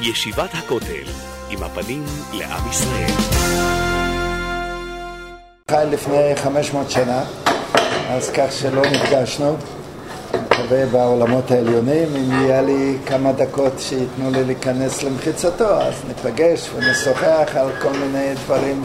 ישיבת הכותל, עם הפנים לעם ישראל. חי לפני 500 שנה, אז כך שלא נפגשנו. אני מקווה בעולמות העליונים, אם יהיה לי כמה דקות שיתנו לי להיכנס למחיצתו, אז ניפגש ונשוחח על כל מיני דברים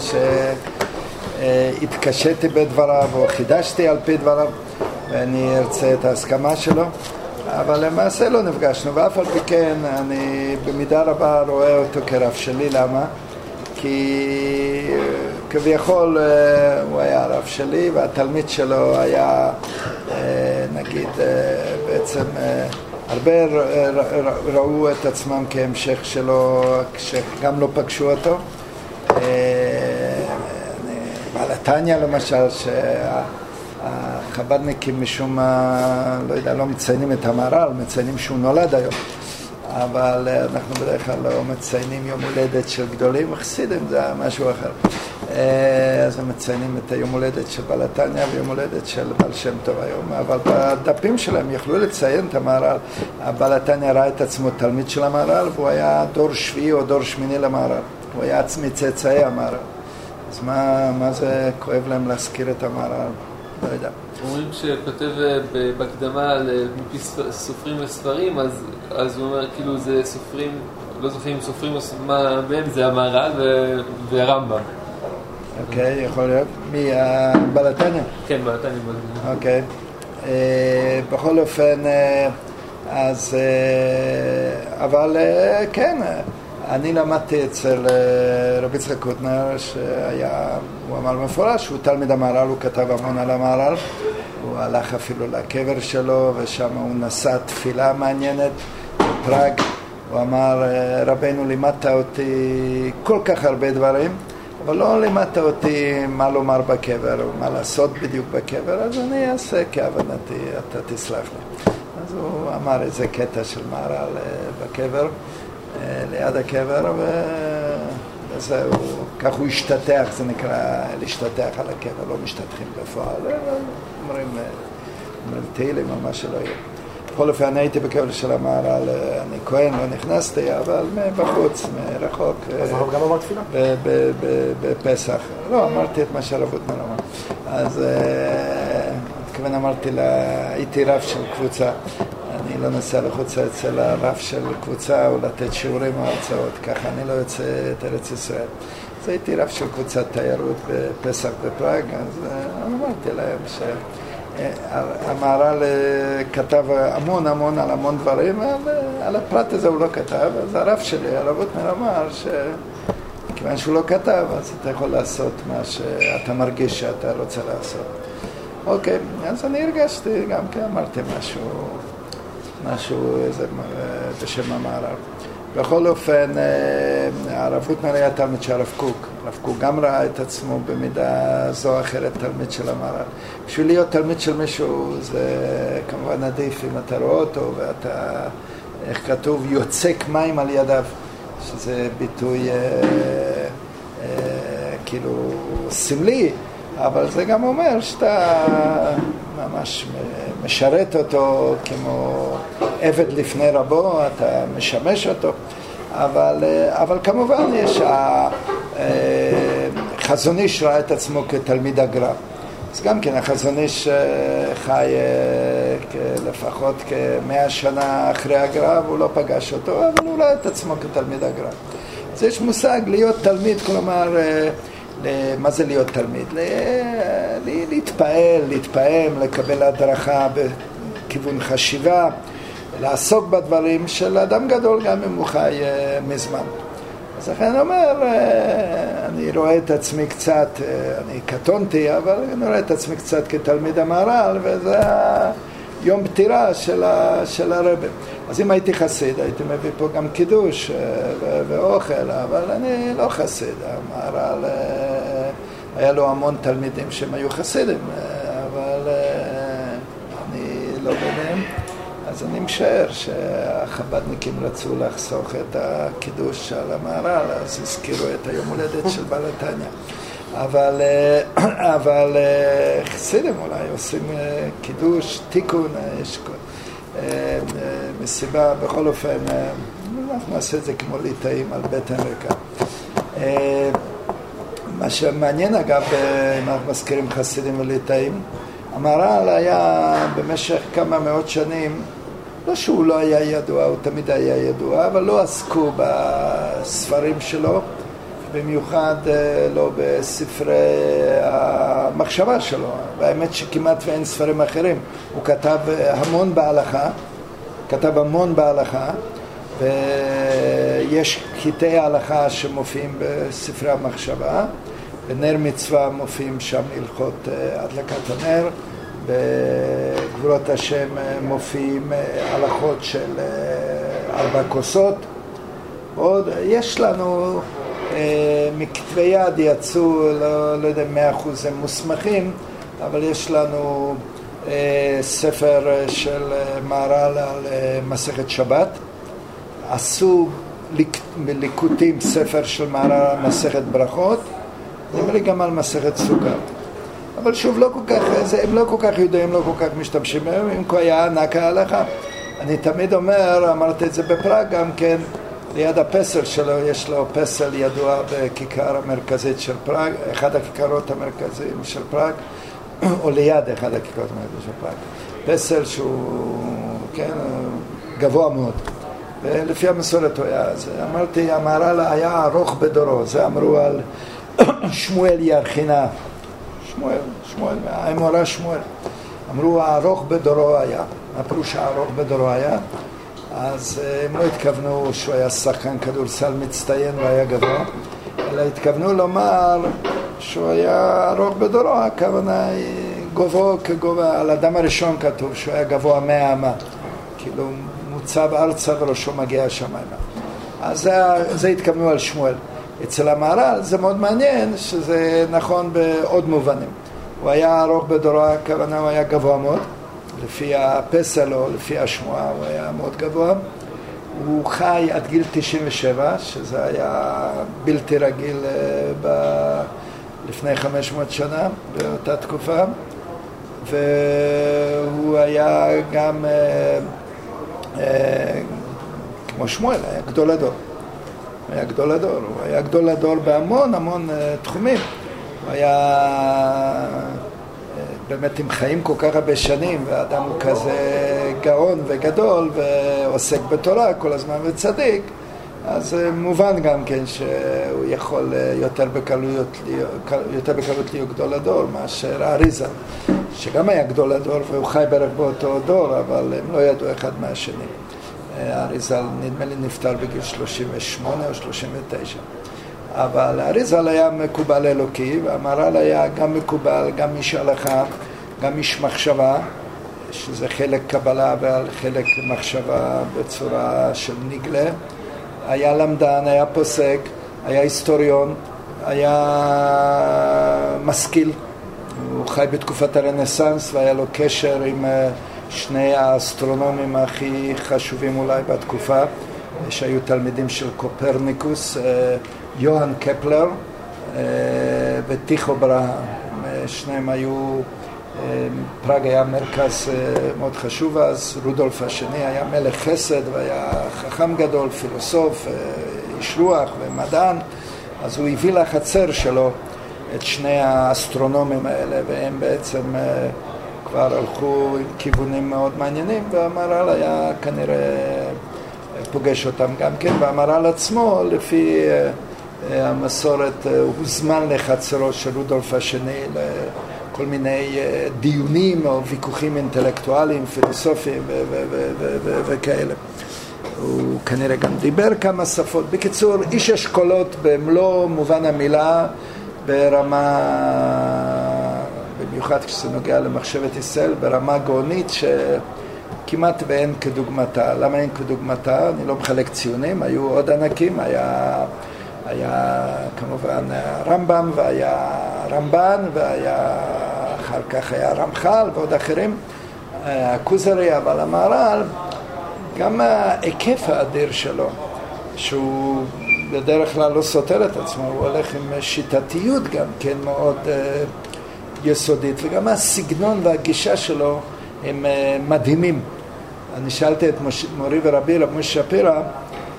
שהתקשיתי בדבריו או חידשתי על פי דבריו, ואני ארצה את ההסכמה שלו. אבל למעשה לא נפגשנו, ואף על פי כן אני במידה רבה רואה אותו כרב שלי. למה? כי כביכול הוא היה הרב שלי, והתלמיד שלו היה, נגיד, בעצם הרבה ראו את עצמם כהמשך שלו, כשגם לא פגשו אותו. בעל התניא למשל, החב"דניקים משום מה, לא יודע, לא מציינים את המהר"ל, מציינים שהוא נולד היום, אבל אנחנו בדרך כלל לא מציינים יום הולדת של גדולים וחסידים, זה משהו אחר. אז הם מציינים את היום הולדת של בעל התניא ויום הולדת של בעל שם טוב היום, אבל בדפים שלהם יכלו לציין את המהר"ל. בעל התניא ראה את עצמו תלמיד של המהר"ל, והוא היה דור שביעי או דור שמיני למהר"ל, הוא היה עצמי צאצאי המהר"ל. אז מה זה כואב להם להזכיר את המהר"ל? לא יודע. אומרים שכותב בהקדמה מפי סופרים וספרים, אז הוא אומר כאילו זה סופרים, לא זוכרים סופרים מה בהם, זה המהר"ל והרמב"ם. אוקיי, יכול להיות. מי? בעל התניא? כן, בעל התניא בהקדמה. אוקיי. בכל אופן, אז אבל כן, אני למדתי אצל רבי יצחק קוטנר, הוא אמר מפורש, הוא תלמיד המהר"ל, הוא כתב המון על המהר"ל, הוא הלך אפילו לקבר שלו, ושם הוא נשא תפילה מעניינת בפראג. הוא אמר, רבנו, לימדת אותי כל כך הרבה דברים, אבל לא לימדת אותי מה לומר בקבר, או מה לעשות בדיוק בקבר, אז אני אעשה כהבנתי, אתה תסלח לי. אז הוא אמר איזה קטע של מהר"ל בקבר, ליד הקבר, וזהו, כך הוא השתתח, זה נקרא להשתתח על הקבר, לא משתתחים בפועל, אומרים תהילים או מה שלא יהיה. בכל אופן, אני הייתי בקבר של המהר"ל, אני כהן, לא נכנסתי, אבל בחוץ, מרחוק. אז הרב גם אמר תפילה? בפסח. לא, אמרתי את מה שהרב קוטנר אמר. אז כמובן אמרתי לה, הייתי רב של קבוצה, אני לא נסע לחוצה אצל הרב של קבוצה או לתת שיעורים או הרצאות, ככה אני לא יוצא את ארץ ישראל. אז הייתי רב של קבוצת תיירות בפסח בפראג, אז אמרתי להם שהמהר"ל כתב המון על המון דברים, על הפרט הזה הוא לא כתב, אז הרב שלי, הרב קוטנר, אמר שכיוון שהוא לא כתב, אז אתה יכול לעשות מה שאתה מרגיש שאתה רוצה לעשות. אוקיי, אז אני הרגשתי גם כי אמרתי משהו איזה בשם המהר"ל. בכל אופן, הרב קוטנר היה תלמיד של הרב קוק. הרב קוק גם ראה את עצמו במידה זו או אחרת תלמיד של המהר"ל. בשביל להיות תלמיד של מישהו זה כמובן עדיף אם אתה רואה אותו ואתה, איך כתוב, יוצק מים על ידיו, שזה ביטוי כאילו סמלי, אבל זה גם אומר שאתה ממש משרת אותו כמו עבד לפני רבו, אתה משמש אותו, אבל כמובן יש החזון איש ראה את עצמו כתלמיד הגר"א. אז גם כן החזון איש חי לפחות כ100 שנה אחרי הגר"א, והוא לא פגש אותו, אבל הוא ראה את עצמו כתלמיד הגר"א. אז יש מושג להיות תלמיד, כלומר, מה זה להיות תלמיד? להתפעם, לקבל הדרכה בכיוון חשיבה, לעסוק בדברים של אדם גדול גם אם הוא חי מזמן. אז לכן אני אומר, אני רואה את עצמי קצת, אני קטונתי, אבל אני רואה את עצמי קצת כתלמיד המהר"ל, וזה יום פטירה של הרבי. אז אם הייתי חסיד, הייתי מביא פה גם קידוש ואוכל, אבל אני לא חסיד. המהר"ל היה לו המון תלמידים שהם היו חסידים, אבל אני לא ביניהם. אז אני משער שהחב"דניקים רצו לחסוך את הקידוש של המהר"ל, אז הזכירו את היום הולדת של בעל התניא. אבל חסידים אולי עושים קידוש, תיקון, יש מסיבה, בכל אופן, אנחנו נעשה את זה כמו ליטאים על בטן ריקה. מה שמעניין אגב, אם אנחנו מזכירים חסידים וליטאים, המהר"ל היה במשך כמה מאות שנים, לא שהוא לא היה ידוע, הוא תמיד היה ידוע, אבל לא עסקו בספרים שלו, במיוחד לא בספרי המחשבה שלו. והאמת שכמעט ואין ספרים אחרים. הוא כתב המון בהלכה, ויש קטעי ההלכה שמופיעים בספרי המחשבה. בנר מצווה מופיעים שם הלכות הדלקת הנר, בגבולות השם מופיעים הלכות של 4 כוסות. עוד יש לנו מכתבי יד יצאו, לא יודע 100% הם מוסמכים, אבל יש לנו ספר של מהר"ל על מסכת שבת. עשו בליקוטים ספר של מהר"ל על מסכת ברכות, נראה לי גם על מסכת סוכה. אבל שוב, הם לא כל כך יודעים, לא כל כך משתמשים בהם, אם כה היה ענק ההלכה. אני תמיד אומר, אמרתי את זה בפראג גם כן, ליד הפסל שלו, יש לו פסל ידוע בכיכר המרכזית של פראג, אחד הכיכרות המרכזיים של פראג, או ליד אחד הכיכרות המרכזית של פראג. פסל שהוא, כן, גבוה מאוד. ולפי המסורת הוא היה, אז אמרתי, המהר"ל היה ארוך בדורו, זה אמרו על שמואל ירחינה, האמורא שמואל. אמרו, הארוך בדורו היה. מה פירוש הארוך בדורו היה? אז הם לא התכוונו שהוא היה שחקן כדורסל מצטיין והיה גבוה, אלא התכוונו לומר שהוא היה ארוך בדורו, הכוונה היא גובהו כגובה, על האדם הראשון כתוב שהוא היה גבוה 100 אמה, כאילו מוצב ארצה וראשו מגיע השמיימה. אז זה התכוונו על שמואל. אצל המהר"ל זה מאוד מעניין שזה נכון בעוד מובנים. הוא היה ארוך בדורו, הכוונה הוא היה גבוה מאוד, לפי הפסל או לפי השמועה הוא היה מאוד גבוה. הוא חי עד גיל 97, שזה היה בלתי רגיל לפני 500 שנה באותה תקופה. והוא היה גם כמו שמואל, היה גדול הדור. הוא היה גדול הדור בהמון תחומים. הוא היה באמת עם חיים כל כך הרבה שנים, והאדם הוא כזה גאון וגדול ועוסק בתורה כל הזמן וצדיק, אז מובן גם כן שהוא יכול יותר בקלות להיות גדול הדור מאשר אריזה, שגם היה גדול הדור והוא חי בערך באותו דור, אבל הם לא ידעו אחד מהשני. אריזל נדמה לי נפטר בגיל 38 או 39. אבל אריזל היה מקובל אלוקי, והמהר"ל היה גם מקובל, גם איש הלכה, גם איש מחשבה, שזה חלק קבלה וחלק מחשבה בצורה של נגלה. היה למדן, היה פוסק, היה היסטוריון, היה משכיל. הוא חי בתקופת הרנסנס והיה לו קשר עם שני האסטרונומים הכי חשובים אולי בתקופה, שהיו תלמידים של קופרניקוס, יוהאן קפלר וטיכו ברהם. שניהם היו, פראג היה מרכז מאוד חשוב אז, רודולף השני היה מלך חסד והיה חכם גדול, פילוסוף, איש רוח ומדען, אז הוא הביא לחצר שלו את שני האסטרונומים האלה, והם בעצם כבר הלכו עם כיוונים מאוד מעניינים, והמהר"ל היה כנראה פוגש אותם גם כן, והמהר"ל עצמו לפי המסורת הוזמן לחצרו של רודולף השני לכל מיני דיונים או ויכוחים אינטלקטואליים, פילוסופיים וכאלה. הוא כנראה גם דיבר כמה שפות. בקיצור, איש אשכולות במלוא מובן המילה, ברמה, במיוחד כשזה נוגע למחשבת ישראל, ברמה גאונית שכמעט ואין כדוגמתה. למה אין כדוגמתה? אני לא מחלק ציונים, היו עוד ענקים, היה כמובן רמב"ם והיה רמב"ן והיה אחר כך היה רמח"ל ועוד אחרים, הכוזרי, אבל המהר"ל גם ההיקף האדיר שלו, שהוא בדרך כלל לא סותר את עצמו, הוא הולך עם שיטתיות גם כן מאוד יסודית, וגם הסגנון והגישה שלו הם מדהימים. אני שאלתי את מורי ורבי רב משה שפירא,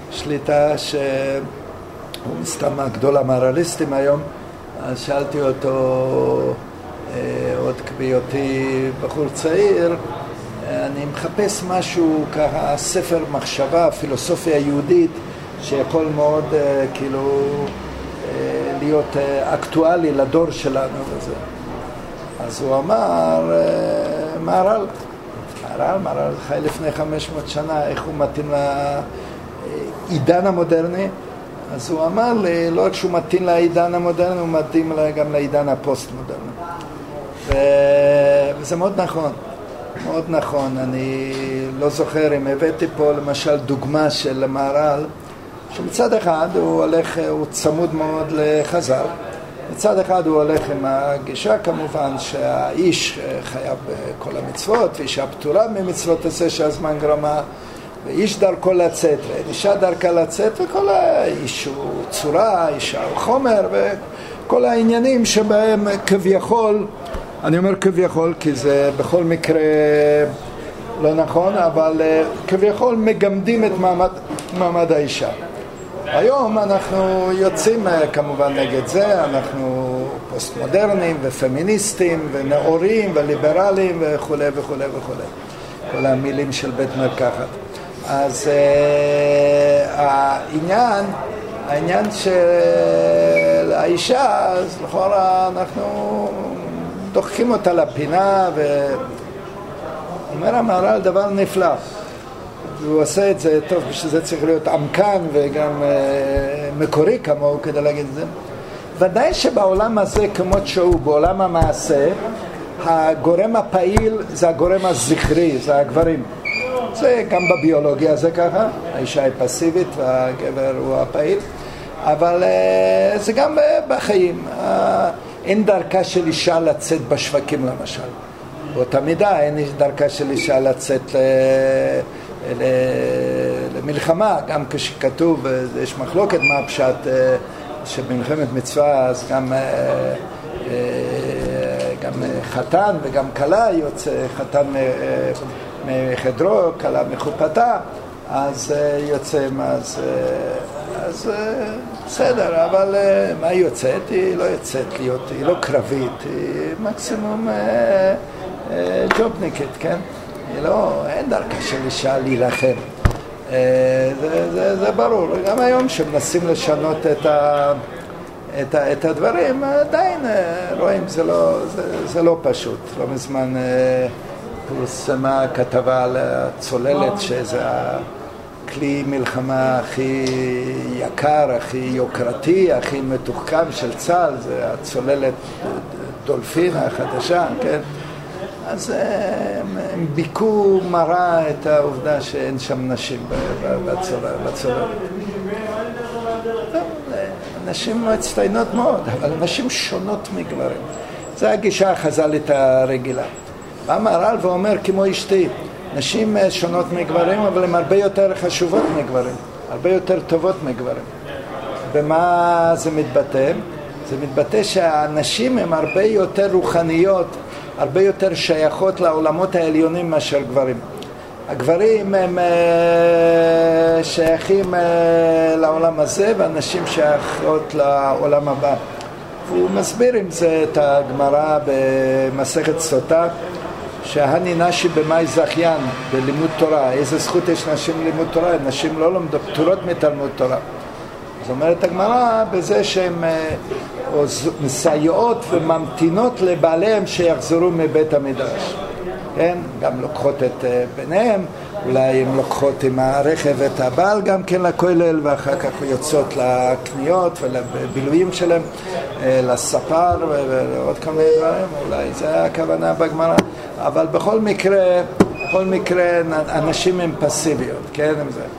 שליטה שהוא מסתם הגדול המהרליסטים היום. אז שאלתי אותו עוד בהיותי בחור צעיר, אני מחפש משהו ככה, ספר מחשבה, פילוסופיה יהודית, שיכול מאוד כאילו להיות אקטואלי לדור שלנו וזה. אז הוא אמר, מהר"ל חי לפני 500 שנה, איך הוא מתאים לעידן המודרני? אז הוא אמר לי, לא רק שהוא מתאים לעידן המודרני, הוא מתאים גם לעידן הפוסט-מודרני. וזה מאוד נכון, מאוד נכון. אני לא זוכר אם הבאתי פה למשל דוגמה של מהר"ל, שמצד אחד הוא צמוד מאוד לחז"ל, מצד אחד הוא הולך עם הגישה כמובן שהאיש חייב כל המצוות, ואישה פטורה ממצוות עשה שהזמן גרמה, ואיש דרכו לצאת, ואישה דרכה לצאת, וכל האיש הוא צורה, אישה הוא חומר, וכל העניינים שבהם כביכול, אני אומר כביכול כי זה בכל מקרה לא נכון, אבל כביכול מגמדים את מעמד האישה. היום אנחנו יוצאים כמובן נגד זה, אנחנו פוסט-מודרנים ופמיניסטים ונאורים וליברלים וכו' וכו' וכו'. כל המילים של בית מרקחת. אז העניין של האישה, אז לכאורה אנחנו דוחקים אותה לפינה, ואומר המהר"ל דבר נפלא. והוא עושה את זה טוב, בשביל זה צריך להיות עמקן וגם מקורי כמוהו כדי להגיד את זה. ודאי שבעולם הזה כמות שהוא, בעולם המעשה, הגורם הפעיל זה הגורם הזכרי, זה הגברים. זה גם בביולוגיה זה ככה, האישה היא פסיבית והגבר הוא הפעיל, אבל זה גם בחיים. אין דרכה של אישה לצאת בשווקים למשל. באותה מידה אין דרכה של אישה לצאת למלחמה, גם כשכתוב, יש מחלוקת מה הפשט שבמלחמת מצווה, אז גם חתן וגם כלה יוצא, חתן מחדרו, כלה מחופתה, אז יוצא, אז בסדר, אבל מה היא יוצאת? היא לא יוצאת להיות, היא לא קרבית, היא מקסימום ג'ובניקית, כן? אין דרכה של אישה להילחם. זה ברור. גם היום שמנסים לשנות את הדברים, עדיין רואים, זה לא פשוט. לא מזמן פורסמה כתבה על הצוללת, שזה הכלי מלחמה הכי יקר, הכי יוקרתי, הכי מתוחכם של צה"ל, זה הצוללת דולפין החדשה, כן? אז הם ביקו מראה את העובדה שאין שם נשים בצוללת. נשים מצטיינות מאוד, אבל נשים שונות מגברים. זו הגישה החז"לית הרגילה. בא מהר"ל ואומר כמו אשתי, נשים שונות מגברים, אבל הן הרבה יותר חשובות מגברים, הרבה יותר טובות מגברים. ומה זה מתבטא? זה מתבטא שהנשים הן הרבה יותר רוחניות, הרבה יותר שייכות לעולמות העליונים מאשר גברים. הגברים הם שייכים לעולם הזה, והנשים שייכות לעולם הבא. הוא מסביר עם זה את הגמרא במסכת סוטה, שהני נשי במאי זכיין בלימוד תורה. איזה זכות יש נשים ללימוד תורה? נשים לא לומדות פטורות מתלמוד תורה. זאת אומרת הגמרא בזה שהן מסייעות וממתינות לבעליהם שיחזרו מבית המדרש. כן? גם לוקחות את ביניהם, אולי הן לוקחות עם הרכב את הבעל גם כן לכולל, ואחר כך יוצאות לקניות ולבילויים שלהם, לספר ועוד כמה דברים, אולי זה הכוונה בגמרא. אבל בכל מקרה אנשים הם פסיביות, כן?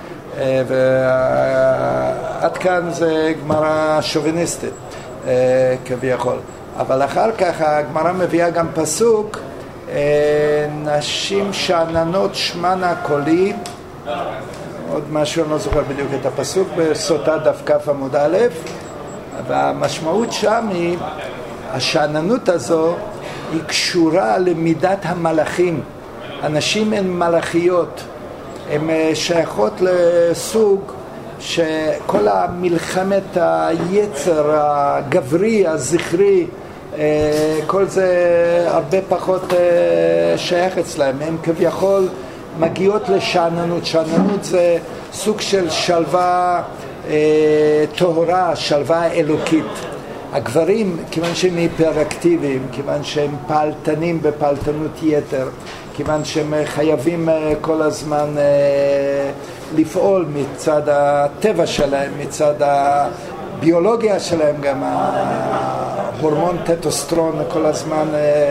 ועד כאן זה גמרא שוביניסטית כביכול. אבל אחר כך הגמרא מביאה גם פסוק, נשים שאננות שמנה קולי, עוד משהו, אני לא זוכר בדיוק את הפסוק, בסוטה דף כ' עמוד א', והמשמעות שם היא, השאננות הזו היא קשורה למידת המלאכים. הנשים הן מלאכיות, הן שייכות לסוג שכל המלחמת היצר הגברי, הזכרי, כל זה הרבה פחות שייך אצלהם. הם כביכול מגיעות לשעננות. שעננות זה סוג של שלווה טהורה, שלווה אלוקית. הגברים, כיוון שהם היפראקטיביים, כיוון שהם פעלתנים בפעלתנות יתר, כיוון שהם חייבים כל הזמן לפעול מצד הטבע שלהם, מצד הביולוגיה שלהם, גם ההורמון טטוסטרון כל הזמן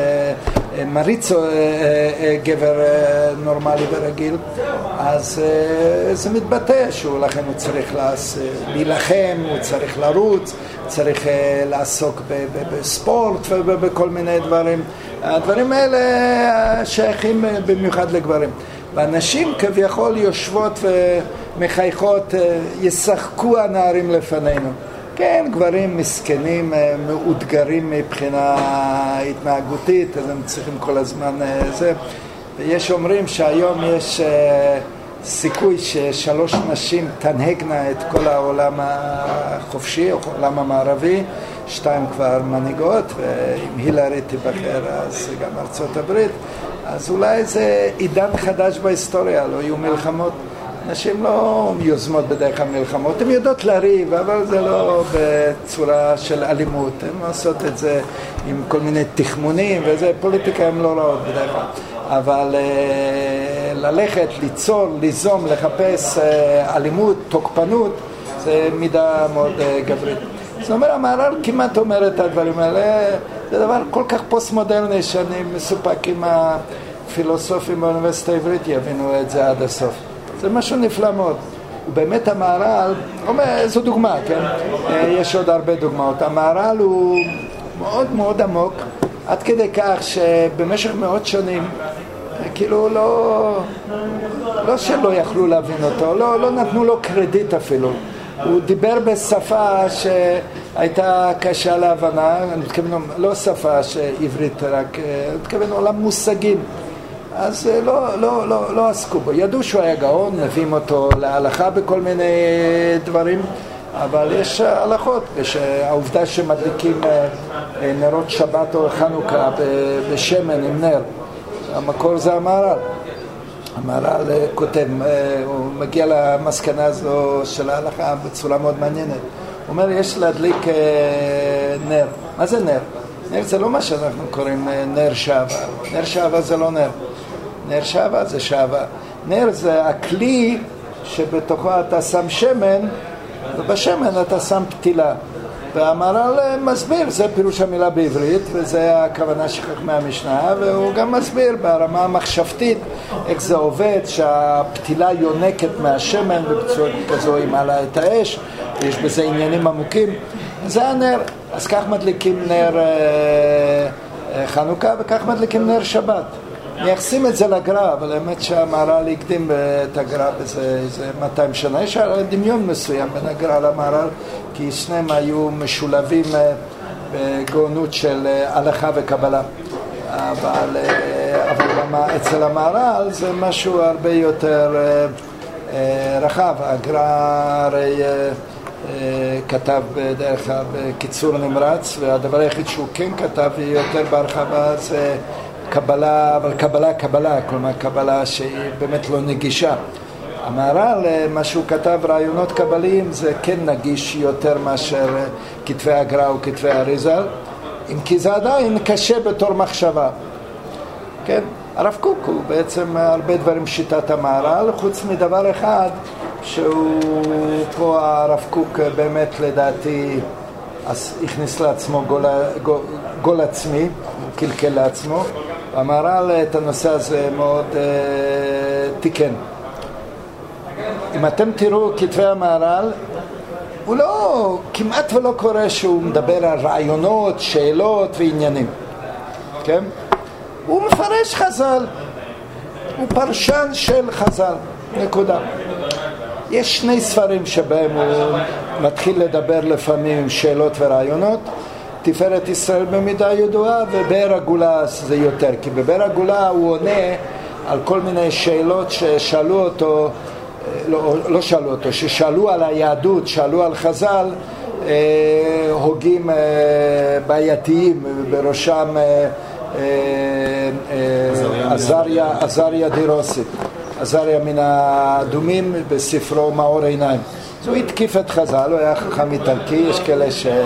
מריץ גבר נורמלי ורגיל, אז זה מתבטא שהוא לכן הוא צריך להילחם, הוא צריך לרוץ, צריך לעסוק בספורט ובכל מיני דברים. הדברים האלה שייכים במיוחד לגברים. והנשים כביכול יושבות ומחייכות, ישחקו הנערים לפנינו. כן, גברים מסכנים, מאותגרים מבחינה התנהגותית, אז הם צריכים כל הזמן זה. ויש אומרים שהיום יש סיכוי ששלוש נשים תנהגנה את כל העולם החופשי, או העולם המערבי, 2 כבר מנהיגות, ואם הילרי תיבחר אז גם ארצות הברית, אז אולי זה עידן חדש בהיסטוריה, לא יהיו מלחמות. נשים לא יוזמות בדרך כלל מלחמות, הן יודעות לריב, אבל זה לא בצורה של אלימות, הן עושות את זה עם כל מיני תחמונים, וזה פוליטיקה הן לא רעות בדרך כלל. אבל ללכת, ליצור, ליזום, לחפש אלימות, תוקפנות, זה מידה מאוד גברית. זאת אומרת, המהר"ל כמעט אומר את הדברים האלה, זה דבר כל כך פוסט-מודרני שאני מסופק עם הפילוסופים באוניברסיטה העברית יבינו את זה עד הסוף. זה משהו נפלא מאוד. ובאמת המהר"ל, זו דוגמה, כן? יש עוד הרבה דוגמאות. המהר"ל הוא מאוד מאוד עמוק, עד כדי כך שבמשך מאות שנים, כאילו לא שלא יכלו להבין אותו, לא נתנו לו קרדיט אפילו. הוא דיבר בשפה שהייתה קשה להבנה, אני מתכוון, לא שפה עברית רק, אני מתכוון עולם מושגים. אז לא עסקו בו. ידעו שהוא היה גאון, מביאים אותו להלכה בכל מיני דברים, אבל יש הלכות, העובדה שמדליקים נרות שבת או חנוכה בשמן עם נר, המקור זה המהר"ל. המהר"ל כותב, הוא מגיע למסקנה הזו של ההלכה בצורה מאוד מעניינת. הוא אומר, יש להדליק נר. מה זה נר? נר זה לא מה שאנחנו קוראים נר שעווה. נר שעווה זה לא נר. נר שעווה זה שעווה. נר זה הכלי שבתוכו אתה שם שמן, ובשמן אתה שם פתילה. והמהר"ל מסביר, זה פירוש המילה בעברית, וזה הכוונה שחכמי המשנה, והוא גם מסביר ברמה המחשבתית איך זה עובד, שהפתילה יונקת מהשמן, ובצורה כזו היא מעלה את האש, ויש בזה עניינים עמוקים. זה הנר. אז כך מדליקים נר חנוכה, וכך מדליקים נר שבת. מייחסים את זה לגר"א, אבל האמת שהמהר"ל הקדים את הגר"א בזה 200 שנה. יש דמיון מסוים בין הגר"א למהר"ל, כי שניהם היו משולבים בגאונות של הלכה וקבלה. אבל אצל המהר"ל זה משהו הרבה יותר רחב. הגר"א הרי כתב בדרך כלל בקיצור נמרץ, והדבר היחיד שהוא כן כתב יותר בהרחבה זה קבלה, אבל קבלה, כלומר קבלה שהיא באמת לא נגישה. המהר"ל, מה שהוא כתב, רעיונות קבליים, זה כן נגיש יותר מאשר כתבי הגר"א וכתבי אריז"ל, אם כי זה עדיין קשה בתור מחשבה. כן? הרב קוק הוא בעצם הרבה דברים שיטת המהר"ל, חוץ מדבר אחד, שהוא פה הרב קוק באמת לדעתי הכניס לעצמו גול עצמי, קלקל לעצמו. המהר"ל את הנושא הזה מאוד תיקן. אם אתם תראו כתבי המהר"ל, הוא לא, כמעט ולא קורה שהוא מדבר על רעיונות, שאלות ועניינים. כן? הוא מפרש חז"ל. הוא פרשן של חז"ל. נקודה. יש 2 ספרים שבהם הוא מתחיל לדבר לפעמים שאלות ורעיונות. תפארת ישראל במידה ידועה, ובאר הגולה זה יותר, כי בבאר הגולה הוא עונה על כל מיני שאלות ששאלו אותו לא שאלו אותו, ששאלו על היהדות, שאלו על חז"ל, הוגים בעייתיים, בראשם עזריה דירוסי, עזריה מן האדומים בספרו מאור עיניים. אז הוא התקיף את חז"ל, הוא היה חכם איטלקי, יש כאלה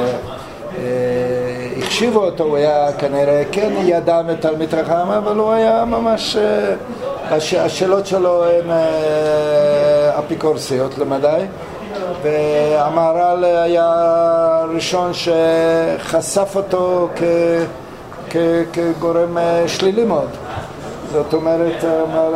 שהחשיבו אותו, הוא היה כנראה כן ידע ותלמיד חכם, אבל הוא היה ממש, השאלות שלו הן אפיקורסיות למדי, והמהר"ל היה הראשון שחשף אותו כגורם שלילי מאוד. זאת אומרת,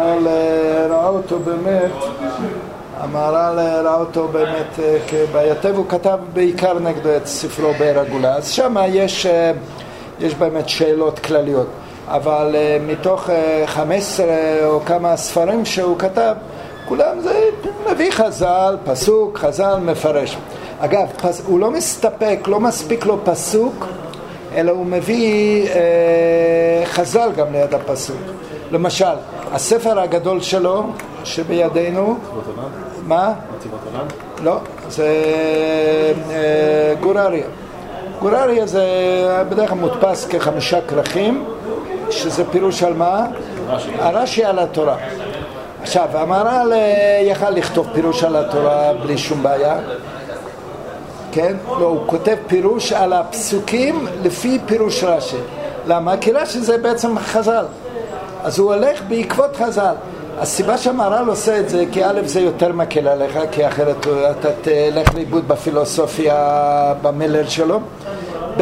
המהר"ל ראה אותו באמת כבעייתי, והוא כתב בעיקר נגדו את ספרו באר הגאולה. אז שם יש באמת שאלות כלליות, אבל מתוך 15 או כמה ספרים שהוא כתב, כולם זה מביא חז"ל, פסוק, חז"ל מפרש. אגב, הוא לא מסתפק, לא מספיק לו פסוק, אלא הוא מביא חז"ל גם ליד הפסוק. למשל, הספר הגדול שלו שבידינו, מה? לא, זה גורריה. גורריה זה בדרך כלל מודפס כ5 כרכים, שזה פירוש על מה? הרש"י על התורה. עכשיו, המהר"ל יכל לכתוב פירוש על התורה בלי שום בעיה, כן? לא, הוא כותב פירוש על הפסוקים לפי פירוש רש"י. למה? כי רש"י זה בעצם חז"ל. אז הוא הולך בעקבות חז"ל. הסיבה שהמהר"ל עושה את זה, כי א' זה יותר מקל עליך, כי אחרת אתה תלך לאיבוד בפילוסופיה במלל שלו. ב'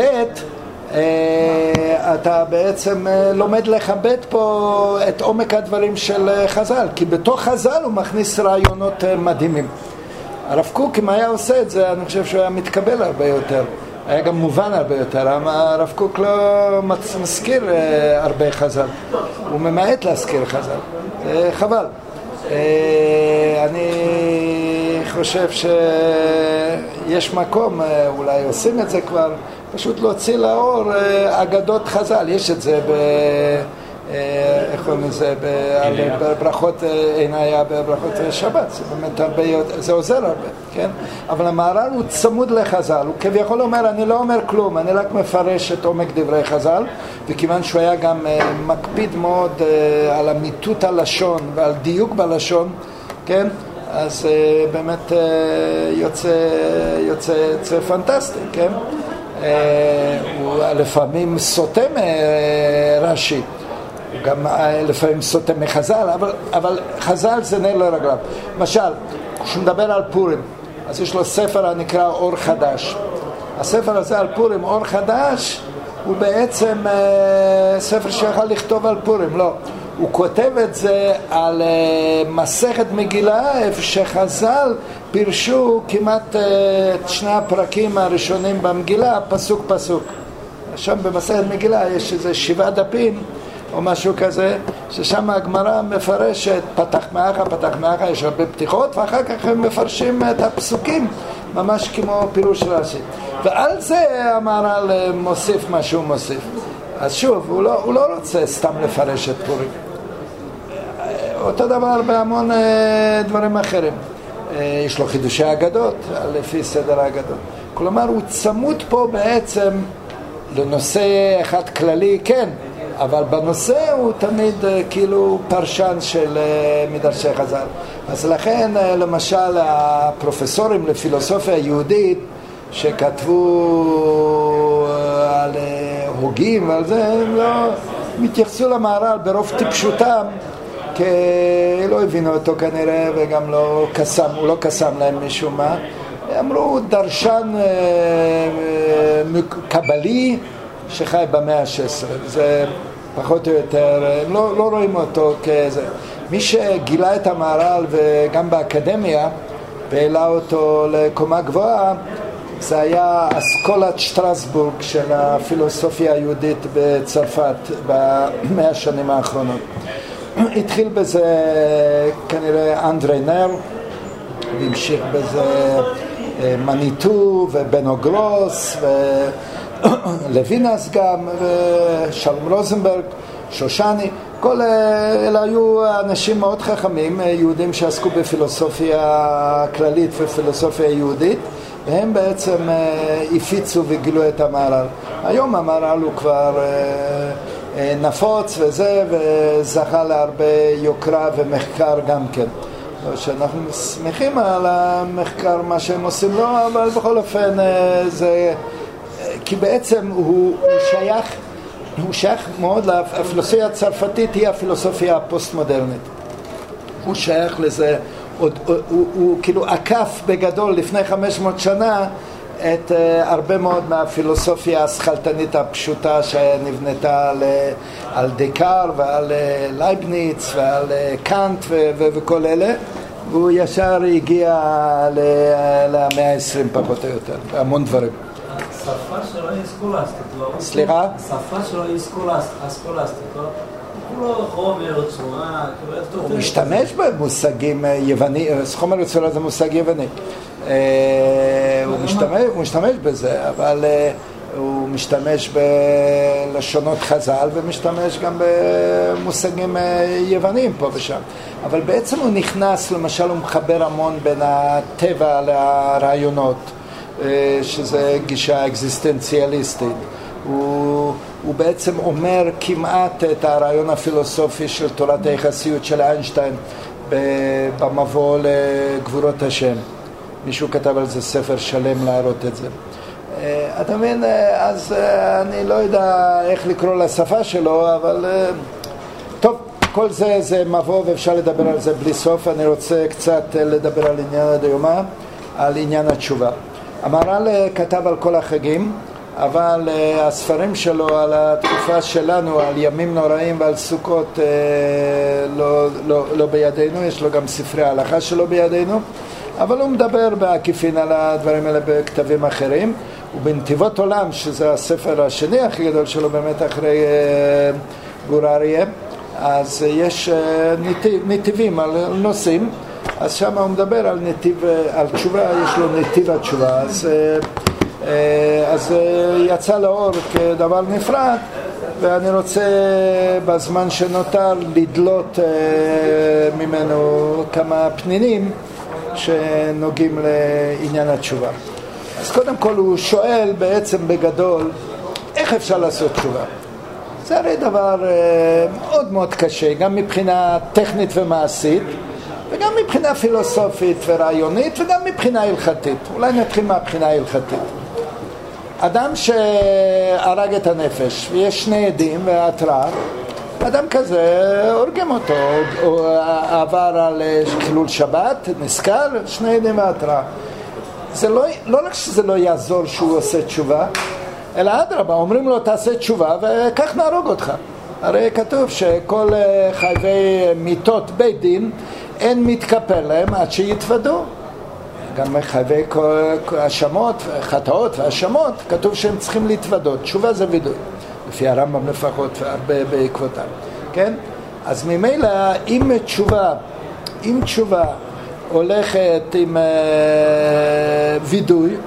אתה בעצם לומד לכבד פה את עומק הדברים של חז"ל, כי בתוך חז"ל הוא מכניס רעיונות מדהימים. הרב קוק, אם היה עושה את זה, אני חושב שהוא היה מתקבל הרבה יותר, היה גם מובן הרבה יותר. הרב קוק לא מזכיר הרבה חז"ל, הוא ממעט להזכיר חז"ל, זה חבל. אני חושב שיש מקום, אולי עושים את זה כבר, פשוט להוציא לאור אגדות חז"ל. יש את זה איך קוראים לזה, בברכות, אינה היה בברכות שבת, זה באמת הרבה, זה עוזר הרבה, כן? אבל המהר"ל הוא צמוד לחז"ל, הוא כביכול אומר, אני לא אומר כלום, אני רק מפרש את עומק דברי חז"ל, וכיוון שהוא היה גם מקפיד מאוד על אמיתות הלשון ועל דיוק בלשון, כן? אז באמת יוצא פנטסטי, כן? הוא לפעמים סוטה מרש"י, גם לפעמים סוטה מחז"ל, אבל חז"ל זה נר לרגליו. למשל, כשהוא מדבר על פורים, אז יש לו ספר הנקרא אור חדש. הספר הזה על פורים, אור חדש, הוא בעצם ספר שיכול לכתוב על פורים, לא. הוא כותב את זה על מסכת מגילה, איפה שחז"ל פירשו כמעט את 2 הפרקים הראשונים במגילה, פסוק פסוק. שם במסכת מגילה יש איזה 7 דפים או משהו כזה, ששם הגמרא מפרשת פתח מאחה, יש הרבה פתיחות, ואחר כך הם מפרשים את הפסוקים ממש כמו פירוש רש"י, ועל זה המהר"ל מוסיף מה שהוא מוסיף. אז שוב, הוא לא רוצה סתם לפרש את פורים. אותו דבר בהמון דברים אחרים. יש לו חידושי אגדות לפי סדר האגדות. כלומר, הוא צמוד פה בעצם לנושא אחד כללי, כן, אבל בנושא הוא תמיד כאילו פרשן של מדרשי חז"ל. אז לכן, למשל, הפרופסורים לפילוסופיה יהודית שכתבו על הוגים ועל זה, הם לא מתייחסו למהר"ל ברוב טיפשותם, כי לא הבינו אותו כנראה, וגם הוא לא קסם להם משום מה. אמרו דרשן קבלי שחי במאה ה-16, זה פחות או יותר, הם לא רואים אותו כזה. מי שגילה את המהר"ל וגם באקדמיה והעלה אותו לקומה גבוהה, זה היה אסכולת שטרסבורג של הפילוסופיה היהודית בצרפת במאה השנים האחרונות. התחיל בזה כנראה אנדרי נר, והמשיך בזה מניטו ובנו גרוס ולוינס גם ושלום רוזנברג, שושני, אלה היו אנשים מאוד חכמים, יהודים שעסקו בפילוסופיה כללית ופילוסופיה יהודית, והם בעצם הפיצו וגילו את המהר"ל. היום המהר"ל הוא כבר נפוץ וזה, וזכה להרבה יוקרה ומחקר גם כן. שאנחנו שמחים על המחקר, מה שהם עושים לו, אבל בכל אופן זה... כי בעצם הוא שייך מאוד, הפילוסופיה הצרפתית היא הפילוסופיה הפוסט-מודרנית. הוא שייך לזה, הוא כאילו עקף בגדול לפני 500 שנה את הרבה מאוד מהפילוסופיה השכלתנית הפשוטה שנבנתה על דקאר ועל לייבניץ ועל קאנט וכל אלה, והוא ישר הגיע למאה ה-20 פחות או יותר, המון דברים. השפה שלו היא סקולסטית, לא? סליחה? השפה שלו היא סקולסטית, לא? הוא לא חומר, צורה, הוא משתמש במושגים יוונים, חומר וצורה זה מושג יווני. הוא משתמש בזה, אבל הוא משתמש בלשונות חז"ל ומשתמש גם במושגים יוונים פה ושם. אבל בעצם הוא נכנס, למשל הוא מחבר המון בין הטבע לרעיונות, שזה גישה אקזיסטנציאליסטית. הוא בעצם אומר כמעט את הרעיון הפילוסופי של תורת היחסיות של איינשטיין במבוא לגבורות השם. מישהו כתב על זה ספר שלם להראות את זה. אתה מבין, אז אני לא יודע איך לקרוא לשפה שלו, אבל טוב, כל זה מבוא ואפשר לדבר על זה בלי סוף. אני רוצה קצת לדבר על עניין הדיומה, על עניין התשובה. המהר"ל כתב על כל החגים, אבל הספרים שלו על התקופה שלנו, על ימים נוראים ועל סוכות, לא בידינו. יש לו גם ספרי ההלכה שלו בידינו, אבל הוא מדבר בעקיפין על הדברים האלה בכתבים אחרים. ובנתיבות עולם, שזה הספר השני הכי גדול שלו באמת אחרי גור אריה, אז יש נתיבים על נושאים, אז שם הוא מדבר על נתיב, על תשובה, יש לו נתיב התשובה, אז יצא לאור כדבר נפרד, ואני רוצה בזמן שנותר לדלות ממנו כמה פנינים שנוגעים לעניין התשובה. אז קודם כל הוא שואל בעצם בגדול, איך אפשר לעשות תשובה? זה הרי דבר מאוד מאוד קשה, גם מבחינה טכנית ומעשית, וגם מבחינה פילוסופית ורעיונית, וגם מבחינה הלכתית. אולי נתחיל מהבחינה ההלכתית. אדם שהרג את הנפש, ויש שני עדים והתראה, אדם כזה הורגים אותו, הוא עבר על חילול שבת, נזכר, שני עדים והתראה. זה לא רק שזה לא יעזור שהוא עושה תשובה, אלא אדרבה, אומרים לו תעשה תשובה וכך נהרוג אותך. הרי כתוב שכל חייבי מיתות בית דין אין מתקפל להם עד שיתוודו. גם חייבי האשמות, חטאות והאשמות, כתוב שהם צריכים להתוודות. תשובה זה וידוי, לפי הרמב"ם לפחות והרבה בעקבותיו, כן? אז ממילא אם תשובה הולכת עם וידוי,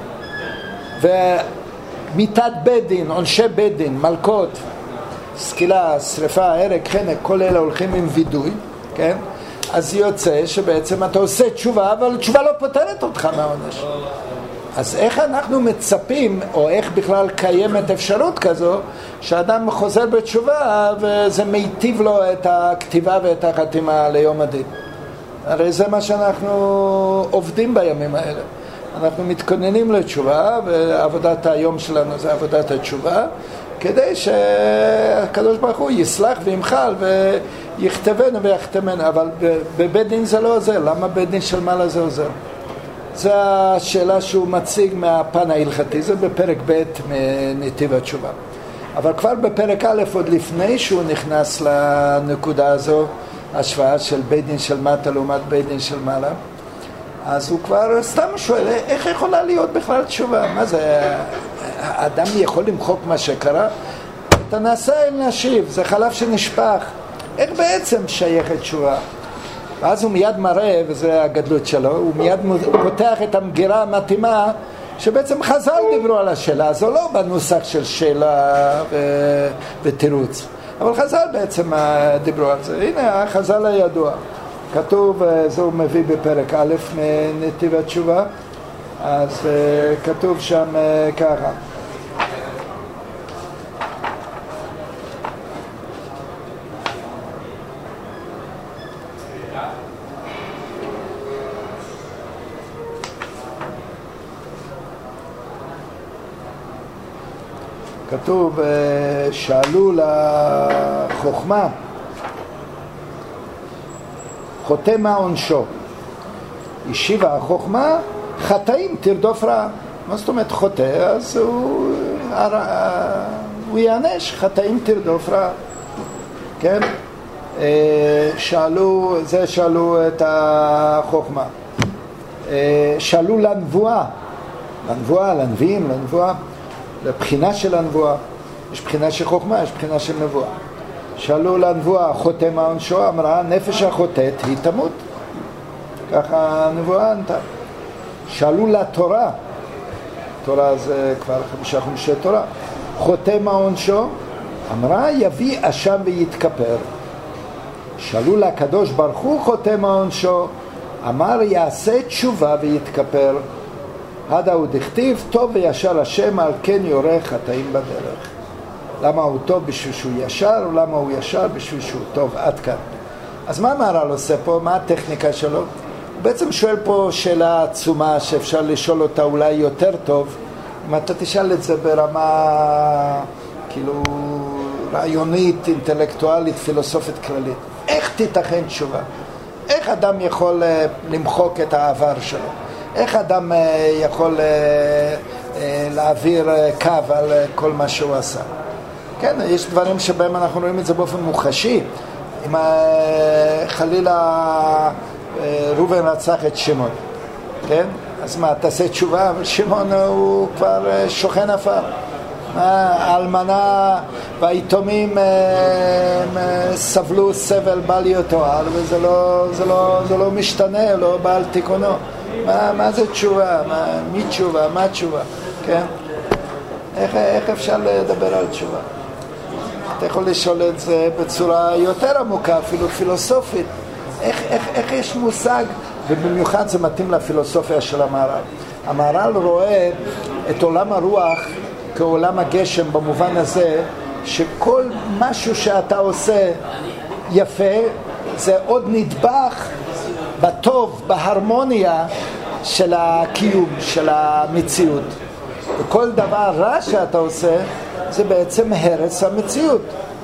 ומיתת בית דין, עונשי בית דין, מלכות, סקילה, שריפה, הרג, חנק, כל אלה הולכים עם וידוי, כן? אז יוצא שבעצם אתה עושה תשובה, אבל תשובה לא פותרת אותך מהעונש. אז איך אנחנו מצפים, או איך בכלל קיימת אפשרות כזו, שאדם חוזר בתשובה וזה מיטיב לו את הכתיבה ואת החתימה ליום הדין? הרי זה מה שאנחנו עובדים בימים האלה. אנחנו מתכוננים לתשובה, ועבודת היום שלנו זה עבודת התשובה, כדי שהקדוש ברוך הוא יסלח וימחל ויכתבנו ויחתמנו. אבל בבית דין זה לא עוזר. למה בית דין של מעלה זה עוזר? זו השאלה שהוא מציג מהפן ההלכתי, זה בפרק ב' מנתיב התשובה. אבל כבר בפרק א', עוד לפני שהוא נכנס לנקודה הזו, השוואה של בית דין של מטה לעומת בית דין של מעלה, אז הוא כבר סתם שואל, איך יכולה להיות בכלל תשובה? מה זה, האדם יכול למחוק מה שקרה? את הנעשה אל נשיב, זה חלב שנשפך. איך בעצם שייכת תשובה? ואז הוא מיד מראה, וזה הגדלות שלו, הוא מיד פותח את המגירה המתאימה, שבעצם חז"ל דיברו על השאלה הזו, לא בנוסח של שאלה ותירוץ, אבל חז"ל בעצם דיברו על זה. הנה החז"ל הידוע, כתוב, זה הוא מביא בפרק א' מנתיב התשובה, אז כתוב שם ככה, כתוב, שאלו לחוכמה, חוטא מה עונשו? השיבה החוכמה, חטאים תרדוף רע. מה זאת אומרת חוטא? אז הוא יענש, חטאים תרדוף רע. כן? שאלו את החוכמה. שאלו לנבואה, לנביאים, לנבואה. לבחינה של הנבואה, יש בחינה של חוכמה, יש בחינה של נבואה. שאלו לנבואה, חוטא מה עונשו? אמרה, נפש החוטאת היא תמות. ככה הנבואה ענתה. שאלו לתורה, תורה זה כבר 5 חומשי תורה, חוטא מה עונשו? אמרה, יביא אשם ויתכפר. שאלו לקדוש ברוך הוא, חוטא מה עונשו? אמר, יעשה תשובה ויתכפר. עדה הוא דכתיב, טוב וישר השם, על כן יורה חטאים בדרך. למה הוא טוב? בשביל שהוא ישר, או למה הוא ישר? בשביל שהוא טוב. עד כאן. אז מה המהר"ל עושה פה? מה הטכניקה שלו? הוא בעצם שואל פה שאלה עצומה שאפשר לשאול אותה אולי יותר טוב, אם אתה תשאל את זה ברמה כאילו רעיונית, אינטלקטואלית, פילוסופית כללית. איך תיתכן תשובה? איך אדם יכול למחוק את העבר שלו? איך אדם יכול להעביר קו על כל מה שהוא עשה? כן, יש דברים שבהם אנחנו רואים את זה באופן מוחשי. אם חלילה ראובן רצח את שמעון, כן? אז מה, תעשה תשובה, אבל שמעון הוא כבר שוכן עפר. האלמנה והיתומים סבלו סבל בל יתואר, וזה לא משתנה, לא בא על תיקונו. מה זה תשובה? מי תשובה? מה תשובה? כן? איך אפשר לדבר על תשובה? אתה יכול לשאול את זה בצורה יותר עמוקה, אפילו פילוסופית. איך יש מושג, ובמיוחד זה מתאים לפילוסופיה של המהר"ל. המהר"ל רואה את עולם הרוח כעולם הגשם במובן הזה, שכל משהו שאתה עושה יפה, זה עוד נדבך בטוב, בהרמוניה של הקיום, של המציאות. וכל דבר רע שאתה עושה, זה בעצם הרס המציאות.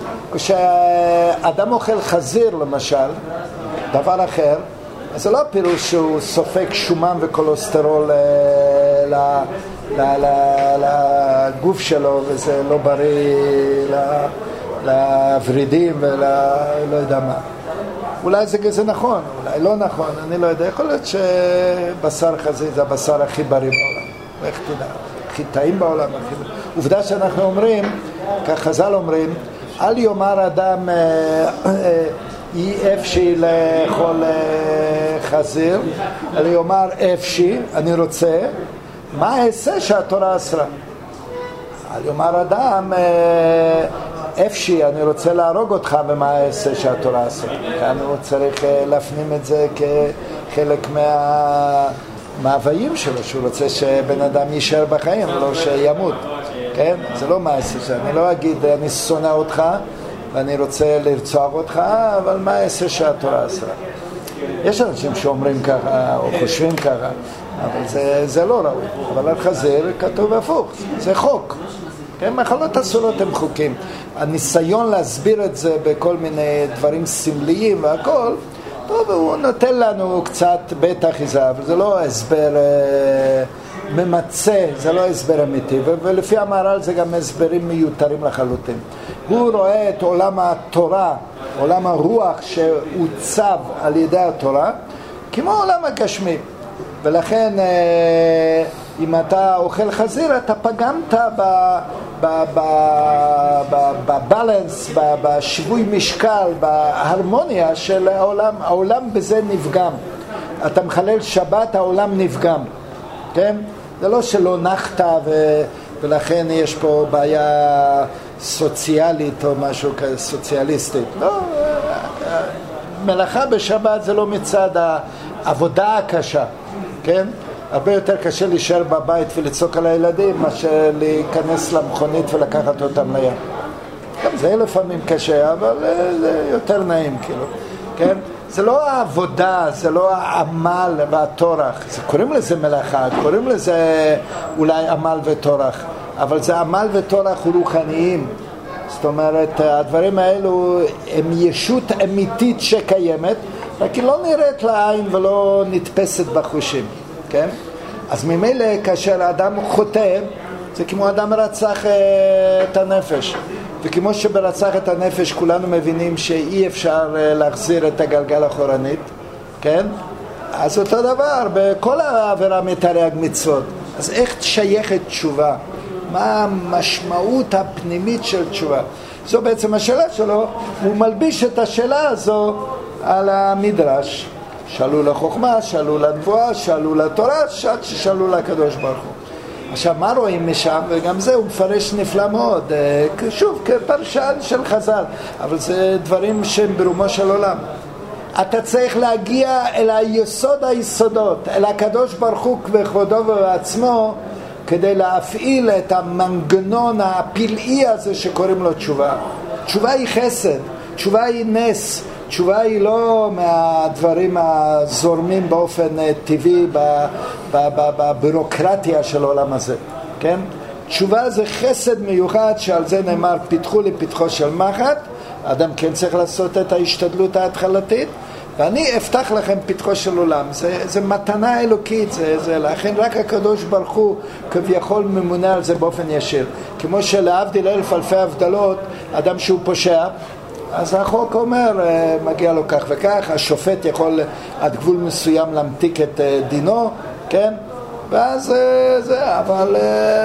כשאדם אוכל חזיר למשל, דבר אחר, אז זה לא פירוש שהוא סופק שומן וכולסטרול לגוף שלו, וזה לא בריא לוורידים ולא יודע מה. אולי זה נכון, אולי לא נכון, אני לא יודע. יכול להיות שבשר חזיר זה הבשר הכי בריא בעולם. איך תדע? הכי טעים בעולם. עובדה שאנחנו אומרים, כך חז"ל אומרים, אל יאמר אדם אי אפשי לאכול חזיר, אלא יאמר אפשי, אני רוצה, מה אעשה שהתורה אסרה? אל יאמר אדם אפשי, אני רוצה להרוג אותך, ומה אעשה שהתורה אסרה? כאן הוא צריך להפנים את זה כחלק מההוויים שלו, שהוא רוצה שבן אדם יישאר בחיים, לא שימות. כן? זה לא מה אעשה, אני לא אגיד אני שונא אותך ואני רוצה לרצוח אותך, אבל מה אעשה שהתורה אסרה? יש אנשים שאומרים ככה או חושבים ככה, אבל זה לא ראוי. אבל על חזיר כתוב הפוך, זה חוק. כן? מחלות אסורות הם חוקים. הניסיון להסביר את זה בכל מיני דברים סמליים והכל, טוב, הוא נותן לנו קצת בית אחיזה, אבל זה לא הסבר ממצא, זה לא הסבר אמיתי, ולפי המהר"ל זה גם הסברים מיותרים לחלוטין. הוא רואה את עולם התורה, עולם הרוח שעוצב על ידי התורה, כמו עולם הגשמי. ולכן אם אתה אוכל חזיר, אתה פגמת בבלנס, בשיווי משקל, בהרמוניה של העולם. העולם בזה נפגם. אתה מחלל שבת, העולם נפגם. כן? זה לא שלא נחת ולכן יש פה בעיה סוציאלית או משהו כזה, סוציאליסטית. לא, מלאכה בשבת זה לא מצד העבודה הקשה, כן? הרבה יותר קשה להישאר בבית ולצעוק על הילדים מאשר להיכנס למכונית ולקחת אותם לים. זה לפעמים קשה, אבל זה יותר נעים, כאילו, כן? זה לא העבודה, זה לא העמל והטורח. קוראים לזה מלאכה, קוראים לזה אולי עמל וטורח, אבל זה עמל וטורח רוחניים. זאת אומרת, הדברים האלו הם ישות אמיתית שקיימת, רק היא לא נראית לעין ולא נתפסת בחושים, כן? אז ממילא כאשר האדם חוטא, זה כמו אדם רצח את הנפש. וכמו שברצח את הנפש כולנו מבינים שאי אפשר להחזיר את הגלגל אחורנית, כן? אז אותו דבר, בכל העבירה מתרי"ג מצוות. אז איך שייכת תשובה? מה המשמעות הפנימית של תשובה? זו בעצם השאלה שלו, הוא מלביש את השאלה הזו על המדרש. שאלו לחוכמה, שאלו לנבואה, שאלו לתורה, עד ששאלו לקדוש ברוך הוא. עכשיו, מה רואים משם? וגם זה הוא מפרש נפלא מאוד, שוב, כפרשן של חז"ל, אבל זה דברים שהם ברומו של עולם. אתה צריך להגיע אל היסוד היסודות, אל הקדוש ברוך הוא בכבודו ובעצמו, כדי להפעיל את המנגנון הפלאי הזה שקוראים לו תשובה. תשובה היא חסד, תשובה היא נס, תשובה היא לא מהדברים הזורמים באופן טבעי בבירוקרטיה של העולם הזה, כן? תשובה זה חסד מיוחד שעל זה נאמר פיתחו לפתחו של מחט. האדם כן צריך לעשות את ההשתדלות ההתחלתית, ואני אפתח לכם פתחו של עולם. זה מתנה אלוקית, לכן רק הקדוש ברוך הוא כביכול ממונה על זה באופן ישיר. כמו שלהבדיל אלף אלפי הבדלות, אדם שהוא פושע, אז החוק אומר, מגיע לו כך וכך, השופט יכול עד גבול מסוים להמתיק את דינו, כן? ואז זה, אבל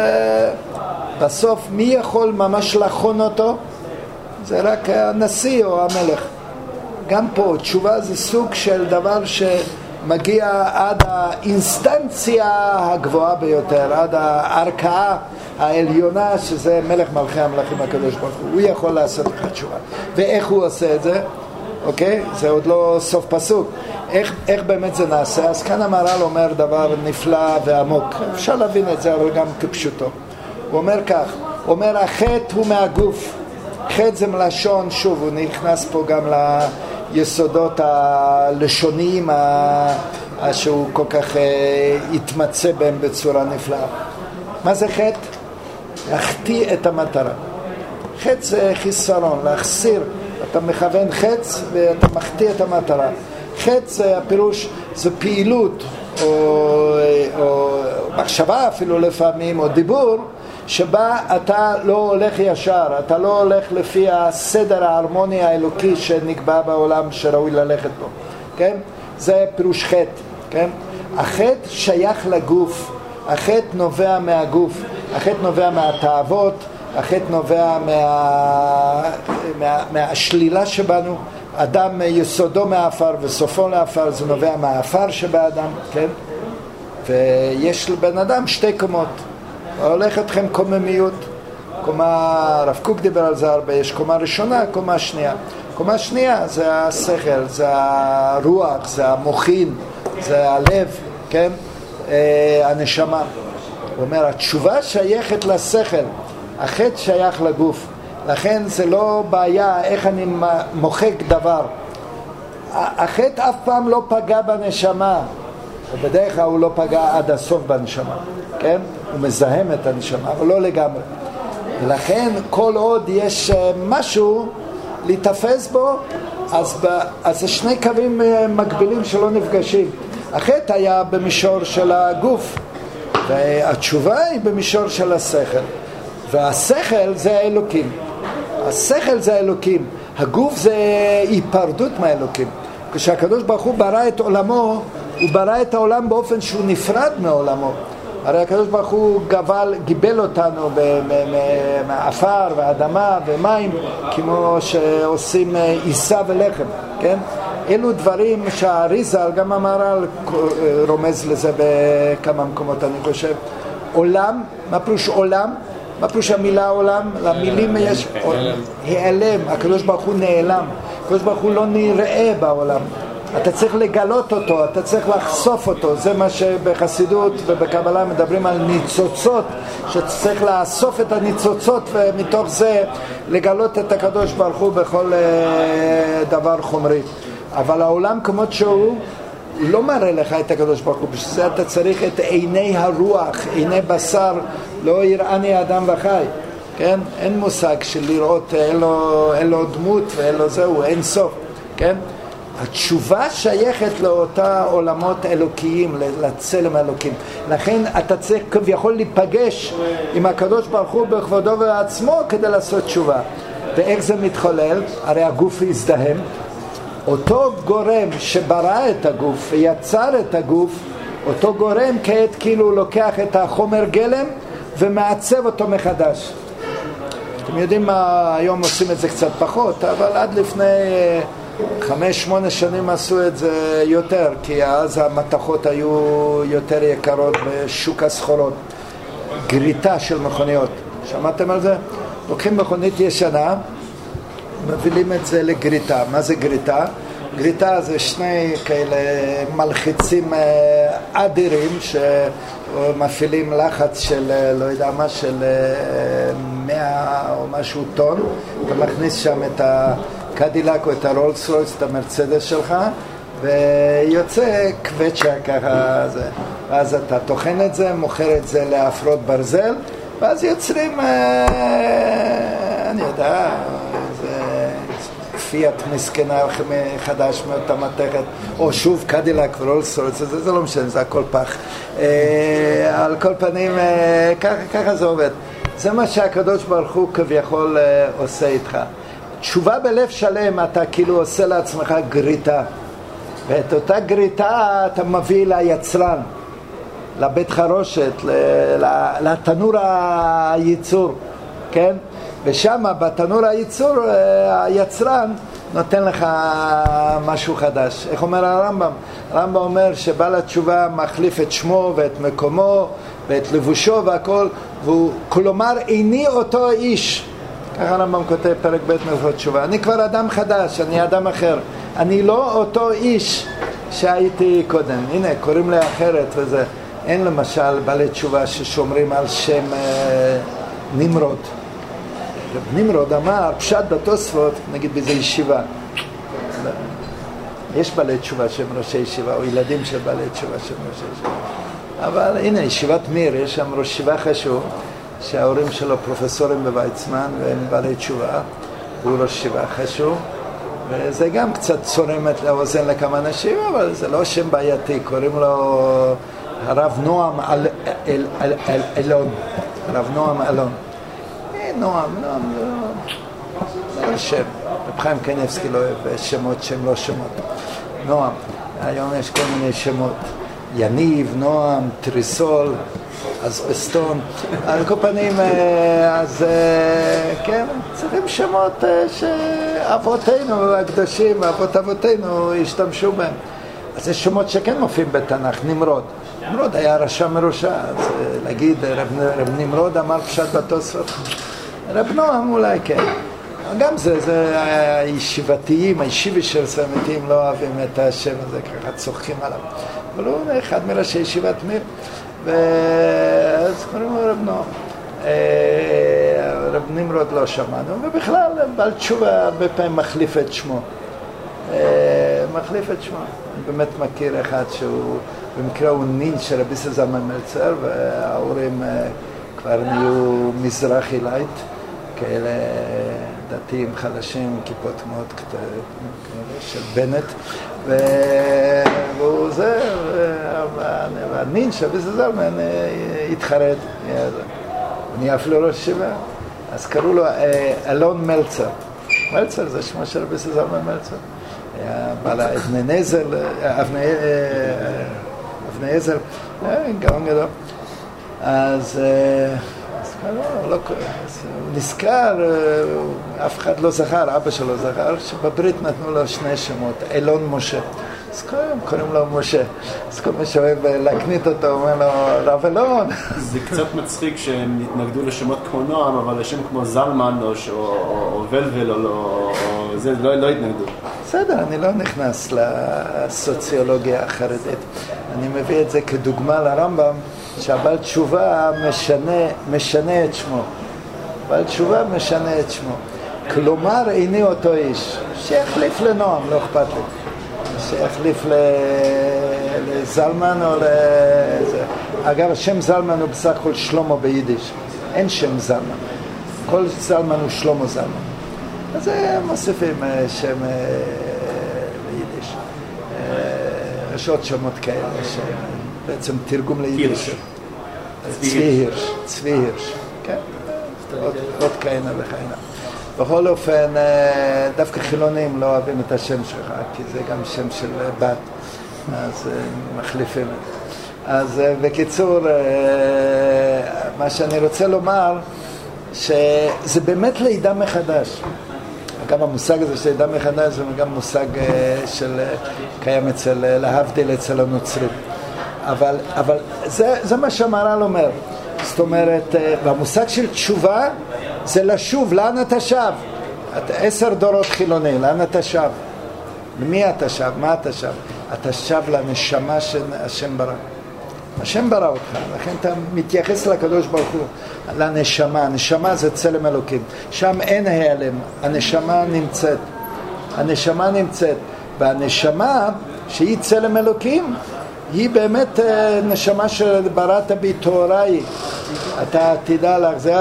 בסוף מי יכול ממש לחון אותו? זה רק הנשיא או המלך. גם פה תשובה זה סוג של דבר שמגיע עד האינסטנציה הגבוהה ביותר, עד הערכאה העליונה, שזה מלך מלכי המלכים הקדוש ברוך הוא. הוא יכול לעשות לך תשובה. ואיך הוא עושה את זה? אוקיי? זה עוד לא סוף פסוק. איך באמת זה נעשה? אז כאן המהר"ל אומר דבר נפלא ועמוק. אפשר להבין את זה, אבל גם כפשוטו. הוא אומר כך, הוא אומר, החטא הוא מהגוף. חטא זה מלשון, שוב, הוא נכנס פה גם ליסודות הלשוניים שהוא כל כך התמצא בהם בצורה נפלאה. מה זה חטא? להחטיא את המטרה. חטא זה חיסרון, להחסיר. אתה מכוון חץ ואתה מחטיא את המטרה. חטא זה הפירוש, זה פעילות או מחשבה אפילו לפעמים, או דיבור, שבה אתה לא הולך ישר, אתה לא הולך לפי הסדר ההרמוני האלוקי שנקבע בעולם שראוי ללכת בו, כן? זה פירוש חטא, כן? החטא שייך לגוף, החטא נובע מהגוף, החטא נובע מהתאוות, החטא נובע מהשלילה שבנו. אדם יסודו מהאפר וסופו לאפר, זה נובע מהאפר שבאדם, כן? ויש לבן אדם שתי קומות. הולך אתכם קוממיות, קומה, הרב קוק דיבר על זה הרבה, יש קומה ראשונה, קומה שנייה. קומה שנייה זה השכל, זה הרוח, זה המוחין, זה הלב, כן? הנשמה. הוא אומר, התשובה שייכת לשכל, החטא שייך לגוף. לכן זה לא בעיה איך אני מוחק דבר. החטא אף פעם לא פגע בנשמה, ובדרך כלל הוא לא פגע עד הסוף בנשמה, כן? הוא מזהם את הנשמה, אבל לא לגמרי. לכן כל עוד יש משהו להתאפס בו, אז זה שני קווים מקבילים שלא נפגשים. החטא היה במישור של הגוף, והתשובה היא במישור של השכל. והשכל זה האלוקים. השכל זה האלוקים. הגוף זה היפרדות מהאלוקים. כשהקדוש ברוך הוא ברא את עולמו, הוא ברא את העולם באופן שהוא נפרד מעולמו. הרי הקדוש ברוך הוא גיבל אותנו מהאפר ואדמה ומים, כמו שעושים עיסה ולחם, כן? אלו דברים שהאריז"ל, גם המהר"ל רומז לזה בכמה מקומות, אני חושב. עולם, מה פירוש עולם? מה פירוש המילה עולם? למילים יש העלם, הקדוש ברוך הוא נעלם, הקדוש ברוך הוא לא נראה בעולם, אתה צריך לגלות אותו, אתה צריך לחשוף אותו. זה מה שבחסידות ובקבלה מדברים על ניצוצות, שצריך לאסוף את הניצוצות ומתוך זה לגלות את הקדוש ברוך הוא בכל דבר חומרי. אבל העולם כמות שהוא לא מראה לך את הקדוש ברוך הוא, בשביל זה אתה צריך את עיני הרוח, עיני בשר, לא יראני אדם וחי, כן? אין מושג של לראות, אין לו דמות ואין לו זהו, אין סוף, כן? התשובה שייכת לאותה עולמות אלוקיים, לצלם אלוקים. לכן אתה צריך כביכול להיפגש עם הקדוש ברוך הוא בכבודו ועצמו כדי לעשות תשובה. ואיך זה מתחולל? הרי הגוף יזדהם. אותו גורם שברא את הגוף ויצר את הגוף, אותו גורם כעת כאילו לוקח את החומר גלם ומעצב אותו מחדש. אתם יודעים מה, היום עושים את זה קצת פחות, אבל עד לפני 5-8 שנים עשו את זה יותר, כי אז המתכות היו יותר יקרות בשוק הסחורות. גריטה של מכוניות, שמעתם על זה? לוקחים מכונית ישנה, מביאים את זה לגריטה. מה זה גריטה? גריטה זה שני כאלה מלחיצים אדירים שמפעילים לחץ של לא יודע מה, של 100 או משהו טון. אתה מכניס שם את הקדילק או את הרולס רויס, את המרצדס שלך, ויוצא קווצ'ה ככה זה. ואז אתה תוכן את זה, מוכר את זה להפרות ברזל, ואז יוצרים אני יודע, פיאט מסכנה חדש מאותה מתכת, או שוב קדילק ורולס רויס, זה לא משנה, זה הכל פח. על כל פנים, ככה זה עובד. זה מה שהקדוש ברוך הוא כביכול עושה איתך. תשובה בלב שלם, אתה כאילו עושה לעצמך גריטה, ואת אותה גריטה אתה מביא ליצרן, לבית חרושת, לתנור הייצור, כן? ושם בתנור הייצור היצרן נותן לך משהו חדש. איך אומר הרמב"ם? הרמב"ם אומר שבעל התשובה מחליף את שמו ואת מקומו ואת לבושו והכל, כלומר איני אותו איש. ככה הרמב"ם כותב פרק ב' מהלכות תשובה. אני כבר אדם חדש, אני אדם אחר, אני לא אותו איש שהייתי קודם. הנה, קוראים לי אחרת וזה. אין למשל בעלי תשובה ששומרים על שם נמרוד. נמרוד אמר, פשט בתוספות, נגיד באיזה ישיבה. יש בעלי תשובה שהם ראשי ישיבה, או ילדים של בעלי תשובה שהם ראשי ישיבה. אבל הנה, ישיבת מיר, יש שם ראש ישיבה חשוב, שההורים שלו פרופסורים בוויצמן, והם בעלי תשובה, הוא ראש ישיבה חשוב, וזה גם קצת צורמת לאוזן לכמה אנשים, אבל זה לא שם בעייתי, קוראים לו הרב נועם אלון. הרב נועם אלון. נועם, לא שם. רב חיים קניבסקי לא אוהב שמות שהם לא שמות. נועם, היום יש כל מיני שמות. יניב, נועם, טריסול, אסבסטון. על כל פנים, אז כן, צריכים שמות שאבותינו הקדושים, אבות אבותינו השתמשו בהם. אז זה שמות שכן מופיעים בתנ"ך. נמרוד. נמרוד היה רשע מרושע, אז להגיד רב נמרוד אמר פשט בתוספות. רב נועם אולי כן. גם זה הישיבתיים, הישיבי של סמתיים לא אוהבים את השם הזה, ככה צוחקים עליו. אבל הוא אחד מראשי ישיבת מיר, ואז קוראים לו רב נועם. רב נמרוד לא שמענו, ובכלל בעל תשובה הרבה פעמים מחליף את שמו. מחליף את שמו. אני באמת מכיר אחד שהוא, במקרה הוא נין של רבי זלמן מלצר, וההורים כבר נהיו מזרחי לייט, כאלה דתיים חלשים, כיפות מאוד של בנט, והוא זה, והנין של רבי זלמן התחרד, נהיה אפילו ראש ישיבה, אז קראו לו אלון מלצר. מלצר זה שמו של רבי זלמן מלצר. היה בעל אבני עזר, גאון גדול. אז הוא נזכר, אף אחד לא זכר, אבא שלו זכר, שבברית נתנו לו שני שמות, אלון משה. אז קוראים לו משה. אז כל מי שאוהב להקנית אותו, אומר לו, רב אלון. זה קצת מצחיק שהם התנגדו לשמות כמו נועם, אבל לשם כמו זלמן או ולבל או זה, לא התנגדו. בסדר, אני לא נכנס לסוציולוגיה החרדית. אני מביא את זה כדוגמה לרמב"ם, שהבעל תשובה משנה את שמו. בעל תשובה משנה את שמו. כלומר, איני אותו איש. שיחליף לנועם, לא אכפת לי. שיחליף לזלמן או לזה. אגב, השם זלמן הוא בסך הכל שלמה ביידיש. אין שם זלמן. כל זלמן הוא שלמה זלמן. אז מוסיפים שם ביידיש. יש עוד שמות כאלה, בעצם תרגום ליידיש. צבי הירש. כן? עוד כהנה וכהנה. בכל אופן, דווקא חילונים לא אוהבים את השם שלך, כי זה גם שם של בת, אז מחליפים את זה. אז בקיצור, מה שאני רוצה לומר, שזה באמת לידה מחדש. גם המושג הזה של לידה מחדש זה גם מושג של קיים להבדיל אצל הנוצרים. אבל זה מה שהמהר"ל אומר. זאת אומרת, והמושג של תשובה זה לשוב, לאן אתה שב? 10 דורות חילוני, לאן אתה שב? למי אתה שב? מה אתה שב? אתה שב לנשמה שהשם ברא. השם ברא אותך, לכן אתה מתייחס לקדוש ברוך הוא, לנשמה. הנשמה זה צלם אלוקים. שם אין העלם, הנשמה נמצאת. הנשמה נמצאת. והנשמה שהיא צלם אלוקים, היא באמת נשמה שבראת בי תאוריי. אתה תדע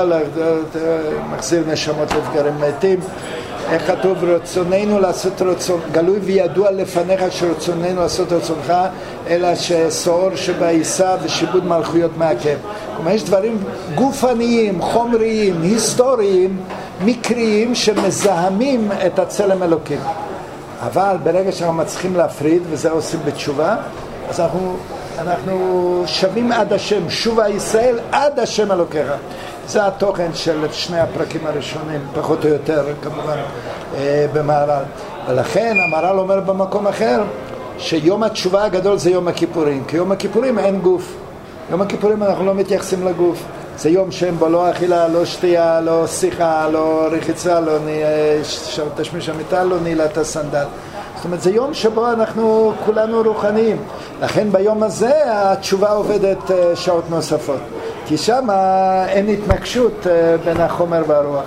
מחזיר נשמות לבגרים מתים. איך כתוב? רצוננו לעשות רצון, גלוי וידוע לפניך שרצוננו לעשות רצונך, אלא שסעור שבעיסה ושיבוד מלכויות מעכב. כלומר, יש דברים גופניים, חומריים, היסטוריים, מקריים, שמזהמים את הצלם אלוקים. אבל ברגע שאנחנו מצליחים להפריד, וזה עושים בתשובה, אז אנחנו שווים עד השם, שובה ישראל עד השם אלוקיך. זה התוכן של שני הפרקים הראשונים, פחות או יותר כמובן במהר"ל. ולכן המהר"ל אומר במקום אחר שיום התשובה הגדול זה יום הכיפורים, כי יום הכיפורים אין גוף. יום הכיפורים אנחנו לא מתייחסים לגוף. זה יום שאין בו לא אכילה, לא שתייה, לא שיחה, לא רחיצה, לא תשמיש המיטה, לא נעילת הסנדל. זאת אומרת, זה יום שבו אנחנו כולנו רוחניים. לכן ביום הזה התשובה עובדת שעות נוספות. כי שם אין התנגשות בין החומר והרוח.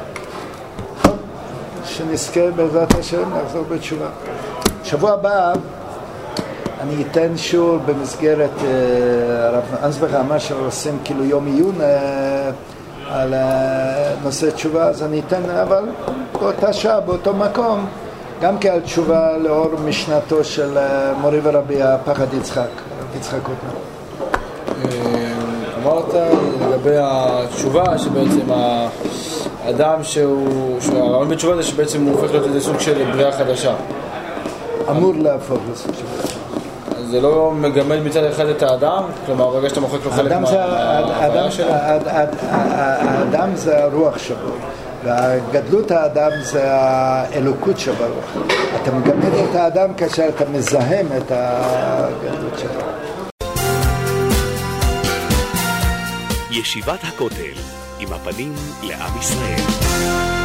שנזכה בעזרת השם לחזור בתשובה. שבוע הבא אני אתן שיעור במסגרת הרב אנסבך, מה שעושים כאילו יום עיון על נושא תשובה, אז אני אתן, אבל באותה שעה, באותו מקום, גם כעל תשובה לאור משנתו של מורי ורבי הפחד יצחק קוטנר. אמרת לגבי התשובה שבעצם האדם הרעיון בתשובה זה שבעצם הוא הופך להיות איזה סוג של בריאה חדשה. אמור להפוך לסוג של בריאה. אז זה לא מגמד מצד אחד את האדם? כלומר, ברגע שאתה מוחק לו חלק מהבעיה שלו? האדם זה הרוח שבו. והגדלות האדם זה האלוקות שברוח. אתה מגמד את האדם כאשר אתה מזהם את הגדלות שבו. ישיבת הכותל עם הפנים לעם ישראל.